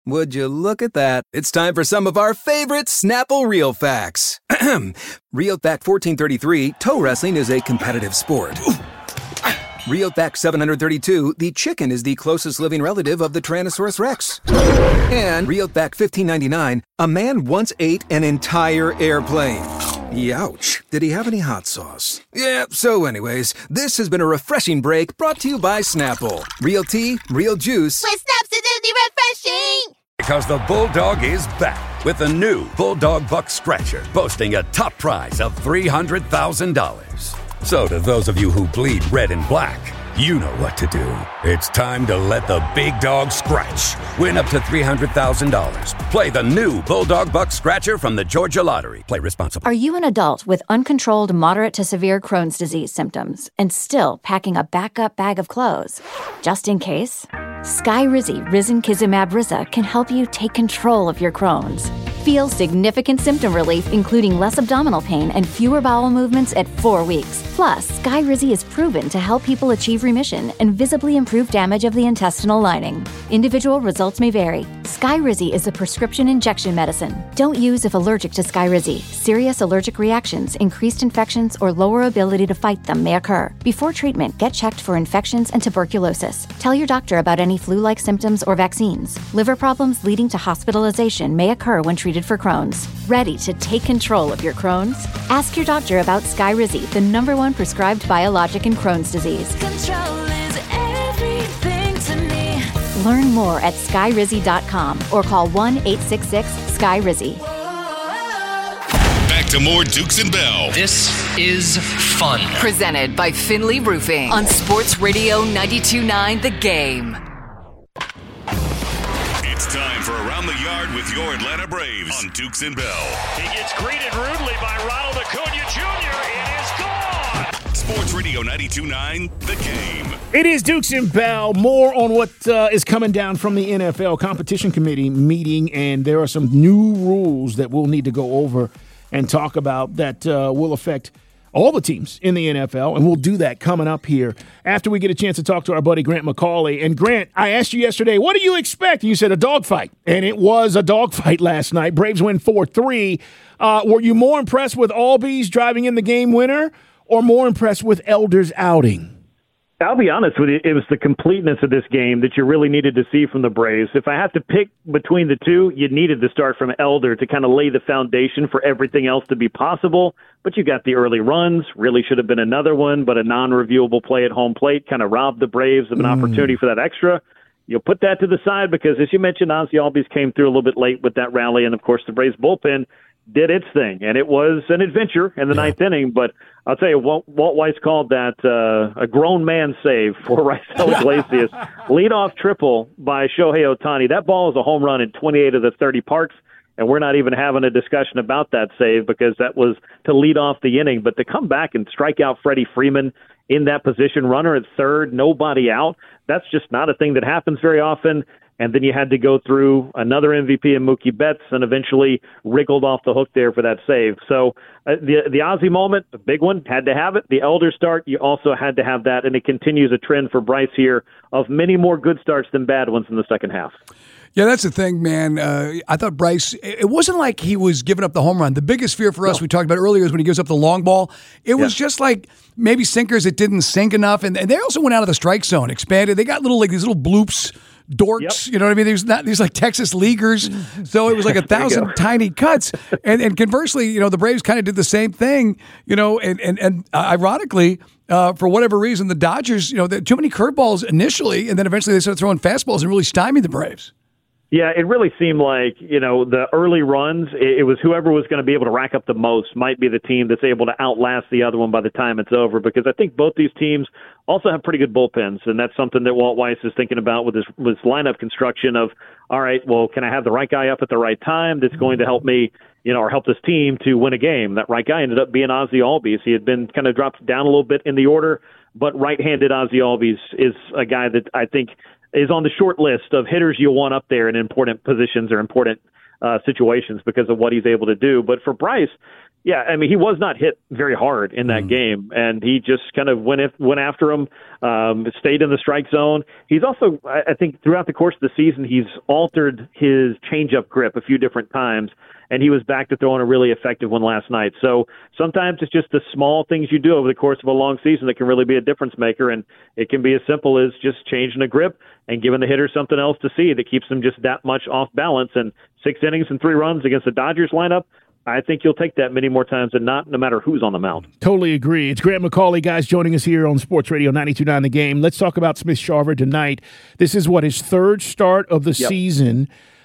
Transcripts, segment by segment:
Would you look at that? It's time for some of our favorite Snapple Real Facts. Real Fact 1433, toe wrestling is a competitive sport. Real Fact 732, the chicken is the closest living relative of the Tyrannosaurus Rex. And Real Fact 1599, a man once ate an entire airplane. Youch. Did he have any hot sauce? Yeah, so anyways, this has been a refreshing break brought to you by Snapple. Real tea, real juice. With Snapsidity refreshing! Because the Bulldog is back with the new Bulldog Buck Scratcher, boasting a top prize of $300,000. So to those of you who bleed red and black, you know what to do. It's time to let the big dog scratch. Win up to $300,000. Play the new Bulldog Buck Scratcher from the Georgia Lottery. Play responsibly. Are you an adult with uncontrolled moderate to severe Crohn's disease symptoms and still packing a backup bag of clothes? Just in case, Skyrizi Risankizumab Riza can help you take control of your Crohn's. Feel significant symptom relief, including less abdominal pain and fewer bowel movements at 4 weeks. Plus, Skyrizi is proven to help people achieve remission and visibly improve damage of the intestinal lining. Individual results may vary. Skyrizi is a prescription injection medicine. Don't use if allergic to Skyrizi. Serious allergic reactions, increased infections, or lower ability to fight them may occur. Before treatment, get checked for infections and tuberculosis. Tell your doctor about any flu-like symptoms or vaccines. Liver problems leading to hospitalization may occur when treated for Crohn's. Ready to take control of your Crohn's? Ask your doctor about Skyrizi, the #1 prescribed biologic in Crohn's disease. Control is everything to me. Learn more at skyrizi.com or call 1-866-SKYRIZI. Back to more Dukes and Bell. This is fun. Presented by Finley Roofing on Sports Radio 92.9 The Game. It's time for Around the Yard with your Atlanta Braves on Dukes and Bell. He gets greeted rudely by Ronald Acuna Jr. It is gone. Sports Radio 92.9 The Game. It is Dukes and Bell. More on what is coming down from the NFL Competition Committee meeting, and there are some new rules that we'll need to go over and talk about that will affect all the teams in the NFL, and we'll do that coming up here after we get a chance to talk to our buddy Grant McCauley. And Grant, I asked you yesterday, what do you expect? And you said a dogfight, and it was a dogfight last night. Braves win 4-3. Were you more impressed with Albies driving in the game winner or more impressed with Elder's outing? I'll be honest with you, it was the completeness of this game that you really needed to see from the Braves. If I have to pick between the two, you needed to start from Elder to kind of lay the foundation for everything else to be possible. But you got the early runs, really should have been another one, but a non-reviewable play at home plate kind of robbed the Braves of an opportunity for that extra. You'll put that to the side because, as you mentioned, Ozzie Albies came through a little bit late with that rally, and, of course, the Braves bullpen did its thing, and it was an adventure in the ninth inning. But I'll tell you, Walt Weiss called that a grown man save for Raisel Iglesias. Leadoff triple by Shohei Ohtani. That ball is a home run in 28 of the 30 parks, and we're not even having a discussion about that save because that was to lead off the inning. But to come back and strike out Freddie Freeman in that position, runner at third, nobody out, that's just not a thing that happens very often. And then you had to go through another MVP in Mookie Betts and eventually wriggled off the hook there for that save. So the Ozzie moment, a big one, had to have it. The Elder start, you also had to have that. And it continues a trend for Bryce here of many more good starts than bad ones in the second half. Yeah, that's the thing, man. I thought Bryce, it wasn't like he was giving up the home run. The biggest fear for us, we talked about earlier, is when he gives up the long ball. It was just like maybe sinkers that didn't sink enough. And they also went out of the strike zone, expanded. They got these little bloops, dorks, you know what I mean? There's not these like Texas leaguers. So it was like 1,000 tiny cuts. And conversely, the Braves kind of did the same thing, and ironically, for whatever reason, the Dodgers, too many curveballs initially, and then eventually they started throwing fastballs and really stymied the Braves. Yeah, it really seemed like, the early runs, it was whoever was going to be able to rack up the most might be the team that's able to outlast the other one by the time it's over, because I think both these teams also have pretty good bullpens, and that's something that Walt Weiss is thinking about with his lineup construction of, all right, well, can I have the right guy up at the right time that's going to help me, or help this team to win a game? That right guy ended up being Ozzie Albies. He had been kind of dropped down a little bit in the order, but right-handed Ozzie Albies is a guy that I think is on the short list of hitters you want up there in important positions or important situations because of what he's able to do. But for Bryce, Yeah, I mean, he was not hit very hard in that game, and he just kind of went after him, stayed in the strike zone. He's also, I think, throughout the course of the season, he's altered his changeup grip a few different times, and he was back to throwing a really effective one last night. So sometimes it's just the small things you do over the course of a long season that can really be a difference maker, and it can be as simple as just changing a grip and giving the hitter something else to see that keeps them just that much off balance. And 6 innings and 3 runs against the Dodgers lineup, I think you'll take that many more times than not, no matter who's on the mound. Totally agree. It's Grant McCauley, guys, joining us here on Sports Radio 92.9 The Game. Let's talk about Smith-Shawver tonight. This is, his third start of the season.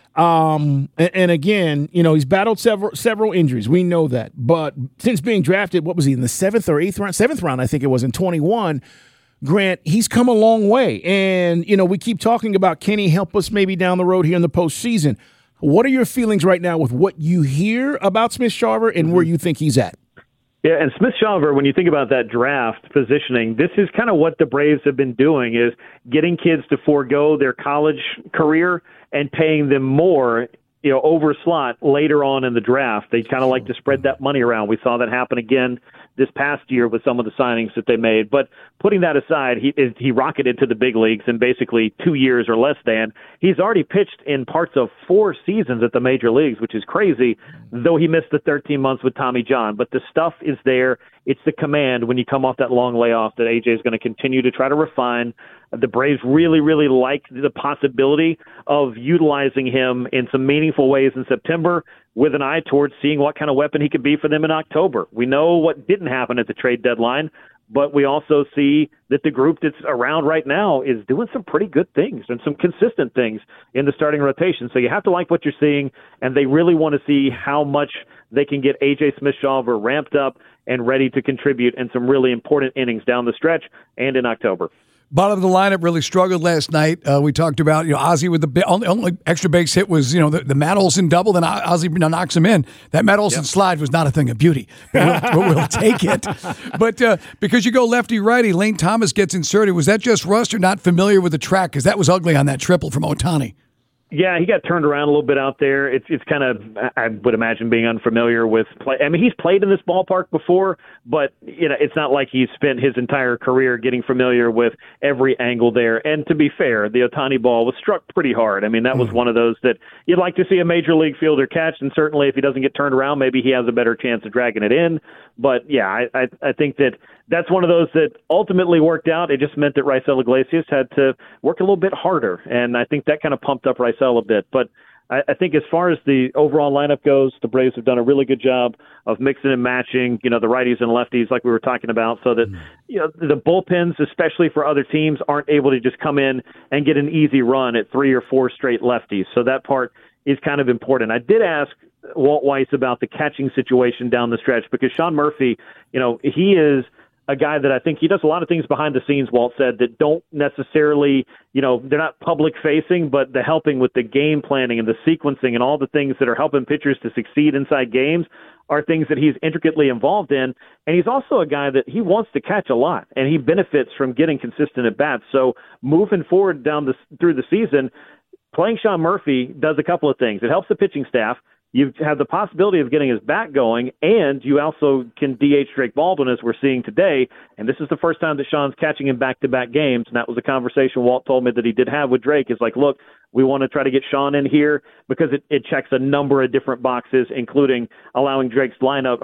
And again, he's battled several injuries. We know that. But since being drafted, what was he, in the 7th or 8th round? 7th round, I think it was, in 21. Grant, he's come a long way. And, we keep talking about, can he help us maybe down the road here in the postseason? What are your feelings right now with what you hear about Smith-Shawver and where you think he's at? Yeah, and Smith-Shawver, when you think about that draft positioning, this is kind of what the Braves have been doing, is getting kids to forego their college career and paying them more, over slot later on in the draft. They kind of like to spread that money around. We saw that happen again this past year with some of the signings that they made. But putting that aside, he rocketed to the big leagues in basically 2 years or less than. He's already pitched in parts of 4 seasons at the major leagues, which is crazy, though he missed the 13 months with Tommy John. But the stuff is there. It's the command when you come off that long layoff that AJ is going to continue to try to refine. The Braves really, really like the possibility of utilizing him in some meaningful ways in September, with an eye towards seeing what kind of weapon he could be for them in October. We know what didn't happen at the trade deadline, but we also see that the group that's around right now is doing some pretty good things and some consistent things in the starting rotation. So you have to like what you're seeing, and they really want to see how much they can get A.J. Smith-Shawver ramped up and ready to contribute in some really important innings down the stretch and in October. Bottom of the lineup really struggled last night. We talked about, Ozzie with the only extra base hit was, the Matt Olson double, then Ozzie knocks him in. That Matt Olson slide was not a thing of beauty. We'll take it. But because you go lefty-righty, Lane Thomas gets inserted. Was that just rust or not familiar with the track? Because that was ugly on that triple from Ohtani. Yeah, he got turned around a little bit out there. It's kind of, I would imagine, being unfamiliar with play. I mean, he's played in this ballpark before, but it's not like he's spent his entire career getting familiar with every angle there. And to be fair, the Ohtani ball was struck pretty hard. I mean, that was one of those that you'd like to see a major league fielder catch, and certainly if he doesn't get turned around, maybe he has a better chance of dragging it in. But yeah, I think that's one of those that ultimately worked out. It just meant that Raisel Iglesias had to work a little bit harder, and I think that kind of pumped up Raisel a bit. But I think as far as the overall lineup goes, the Braves have done a really good job of mixing and matching, the righties and lefties like we were talking about, so that the bullpens, especially for other teams, aren't able to just come in and get an easy run at 3 or 4 straight lefties. So that part is kind of important. I did ask Walt Weiss about the catching situation down the stretch, because Sean Murphy, he is a guy that I think he does a lot of things behind the scenes, Walt said, that don't necessarily, they're not public facing, but the helping with the game planning and the sequencing and all the things that are helping pitchers to succeed inside games are things that he's intricately involved in. And he's also a guy that he wants to catch a lot, and he benefits from getting consistent at bats. So moving forward through the season, playing Sean Murphy does a couple of things. It helps the pitching staff. You have the possibility of getting his bat going, and you also can DH Drake Baldwin, as we're seeing today. And this is the first time that Sean's catching in back-to-back games, and that was a conversation Walt told me that he did have with Drake. Is like, look, we want to try to get Sean in here because it checks a number of different boxes, including allowing Drake's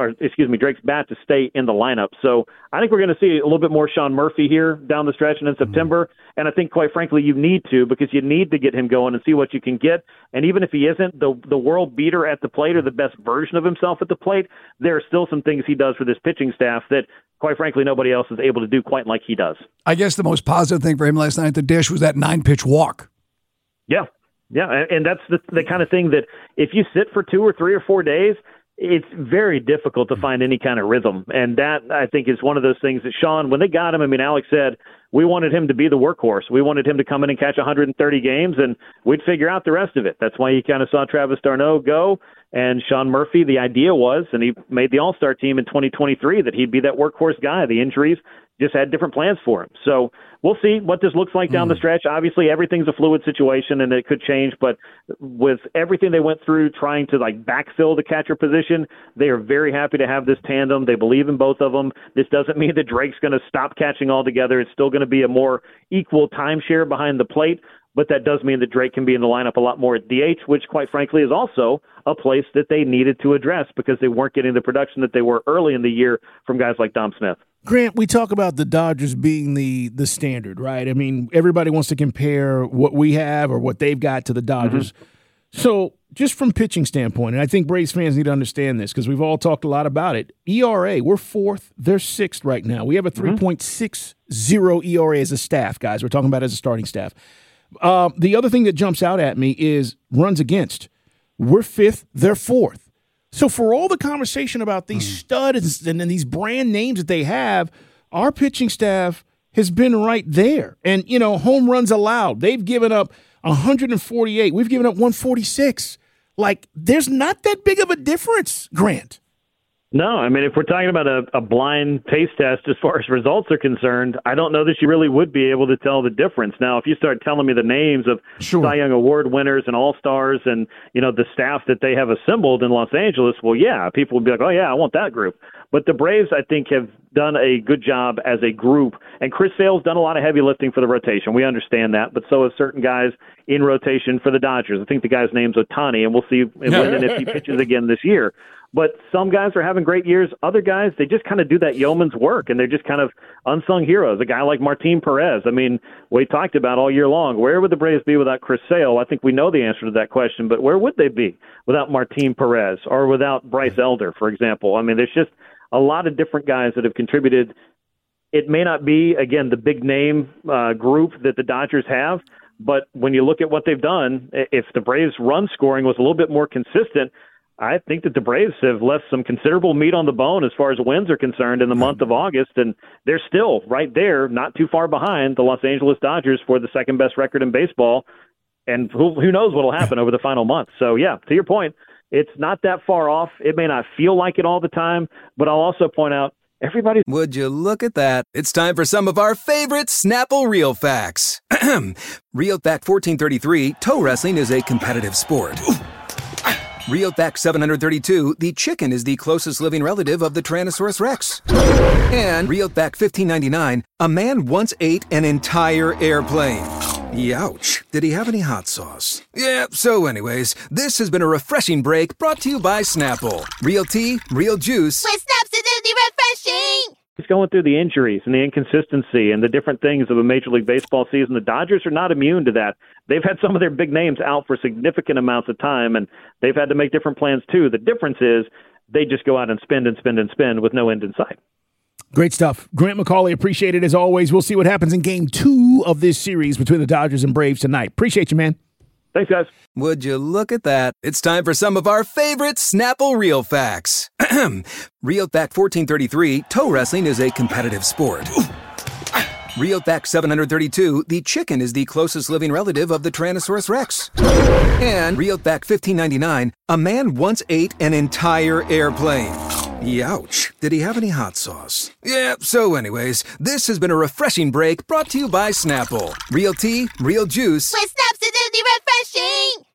bat to stay in the lineup. So I think we're going to see a little bit more Sean Murphy here down the stretch and in September. And I think, quite frankly, you need to, because you need to get him going and see what you can get. And even if he isn't the world beater at the plate or the best version of himself at the plate, there are still some things he does for this pitching staff that, quite frankly, nobody else is able to do quite like he does. I guess the most positive thing for him last night at the dish was that 9-pitch walk. Yeah, and that's the kind of thing that if you sit for 2 or 3 or 4 days, it's very difficult to find any kind of rhythm. And that, I think, is one of those things that Sean, when they got him, I mean, Alex said, we wanted him to be the workhorse. We wanted him to come in and catch 130 games, and we'd figure out the rest of it. That's why you kind of saw Travis d'Arnaud go. And Sean Murphy, the idea was, and he made the All-Star team in 2023, that he'd be that workhorse guy. The injuries just had different plans for him. So we'll see what this looks like down the stretch. Obviously, everything's a fluid situation, and it could change. But with everything they went through trying to backfill the catcher position, they are very happy to have this tandem. They believe in both of them. This doesn't mean that Drake's going to stop catching altogether. It's still going to be a more equal timeshare behind the plate. But that does mean that Drake can be in the lineup a lot more at DH, which, quite frankly, is also a place that they needed to address because they weren't getting the production that they were early in the year from guys like Dom Smith. Grant, we talk about the Dodgers being the standard, right? I mean, everybody wants to compare what we have or what they've got to the Dodgers. Mm-hmm. So just from pitching standpoint, and I think Braves fans need to understand this because we've all talked a lot about it, ERA, we're 4th, they're 6th right now. We have a 3.60 ERA as a staff, guys. We're talking about as a starting staff. The other thing that jumps out at me is runs against. We're 5th, they're 4th. So for all the conversation about these studs and these brand names that they have, our pitching staff has been right there. And, home runs allowed. They've given up 148. We've given up 146. There's not that big of a difference, Grant. No, I mean, if we're talking about a blind taste test as far as results are concerned, I don't know that you really would be able to tell the difference. Now, if you start telling me the names of Cy Young Award winners and All-Stars and, the staff that they have assembled in Los Angeles, well, yeah, people would be like, oh, yeah, I want that group. But the Braves, I think, have done a good job as a group. And Chris Sale's done a lot of heavy lifting for the rotation. We understand that. But so have certain guys in rotation for the Dodgers. I think the guy's name's Ohtani, and we'll see when and if he pitches again this year. But some guys are having great years. Other guys, they just kind of do that yeoman's work, and they're just kind of unsung heroes. A guy like Martin Perez, I mean, we talked about all year long, where would the Braves be without Chris Sale? I think we know the answer to that question, but where would they be without Martin Perez or without Bryce Elder, for example? I mean, there's just a lot of different guys that have contributed. It may not be, again, the big name group that the Dodgers have, but when you look at what they've done, if the Braves' run scoring was a little bit more consistent, I think that the Braves have left some considerable meat on the bone as far as wins are concerned in the month of August, and they're still right there, not too far behind the Los Angeles Dodgers for the second-best record in baseball, and who knows what will happen over the final month. So, yeah, to your point, it's not that far off. It may not feel like it all the time, but I'll also point out everybody. Would you look at that? It's time for some of our favorite Snapple Real Facts. Real Fact 1433, toe wrestling is a competitive sport. Real Fact 732, the chicken is the closest living relative of the Tyrannosaurus Rex. And Real Fact 1599, a man once ate an entire airplane. Youch. Did he have any hot sauce? Yeah, so anyways, this has been a refreshing break brought to you by Snapple. Real tea, real juice. With Snaps, it's refreshing! He's going through the injuries and the inconsistency and the different things of a Major League Baseball season. The Dodgers are not immune to that. They've had some of their big names out for significant amounts of time, and they've had to make different plans too. The difference is they just go out and spend and spend and spend with no end in sight. Great stuff. Grant McCauley, appreciate it as always. We'll see what happens in Game 2 of this series between the Dodgers and Braves tonight. Appreciate you, man. Thanks, guys. Would you look at that? It's time for some of our favorite Snapple Real Facts. Real Fact 1433, toe wrestling is a competitive sport. Real Fact 732, the chicken is the closest living relative of the Tyrannosaurus Rex. And Real Fact 1599, a man once ate an entire airplane. Youch. Did he have any hot sauce? Yeah, so anyways, this has been a refreshing break brought to you by Snapple. Real tea, real juice. With Snaps, it's refreshing!